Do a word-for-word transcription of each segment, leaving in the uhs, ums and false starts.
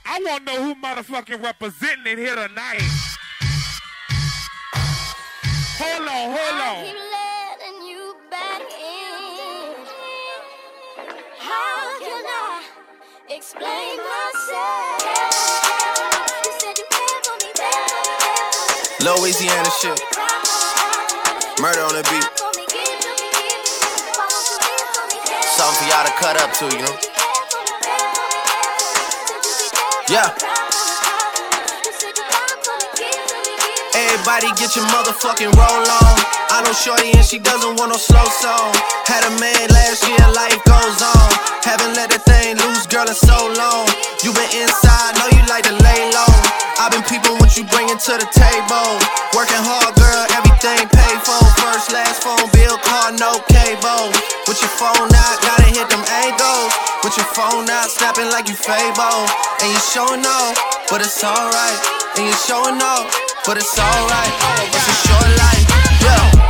I want to know who motherfucking representing it here tonight. Hold on, hold on. I keep letting you back in. How can I explain myself? You said you cared for me, baby. Louisiana shit. Murder on the beat. Something for y'all to cut up to, you know? Yeah. Everybody get your motherfucking roll on. I know shorty and she doesn't want no slow song. Had a man last year, life goes on. Haven't let that thing loose, girl, in so long. You been inside, know you like to lay low. I've been peeping what you bringing to the table. Working hard, girl, everything paid for. First, last phone bill, car, no cable. With your phone out, gotta hit them angles. With your phone out, snapping like you Fable. And you showing off, but it's alright. And you showing off, but it's alright. It's a short life, yeah.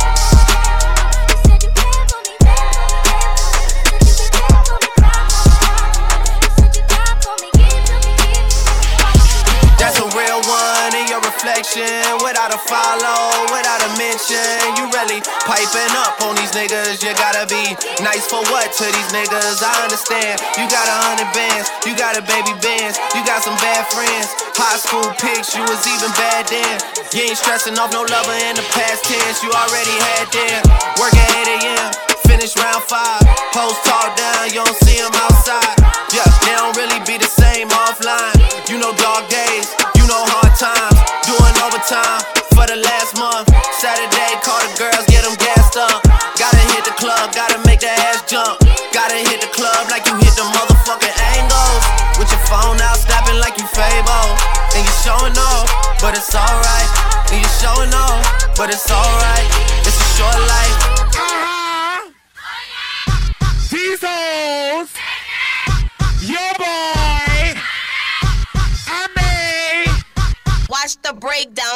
That's a real one in your reflection. Without a follow, without a mention. You really piping up on these niggas. You gotta be nice for what to these niggas? I understand. You got a hundred bands, you got a baby bands, you got some bad friends. High school pics, you was even bad then. You ain't stressing off no lover in the past tense. You already had them. Working eight a.m., finish round five. Post talk down, you don't see them outside. Yeah, they don't really be the same offline. You know dog days, you know hard times. Doing overtime for the last month. Saturday, call the girls, get them gassed up. Gotta hit the club, gotta make that ass jump. Gotta hit the club like you hit the motherfucking angles. With your phone out, snapping like you Fable. And you showing off, but it's alright. And you showing off, but it's alright. It's a short life. Uh-huh. These hoes. Your boy. I mean. Watch the breakdown.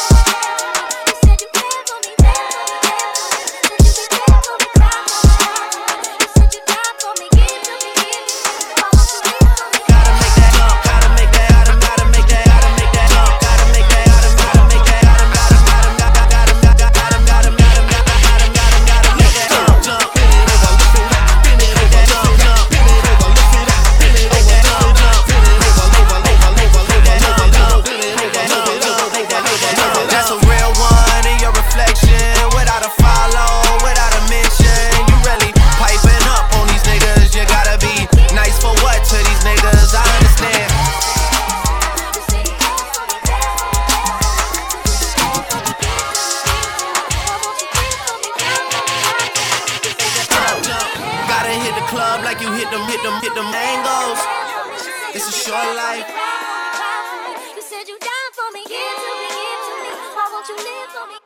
Club like you hit them, hit them, hit them angles. It's a short life. You said you down for me, give to me, give to me. Why won't you live for me?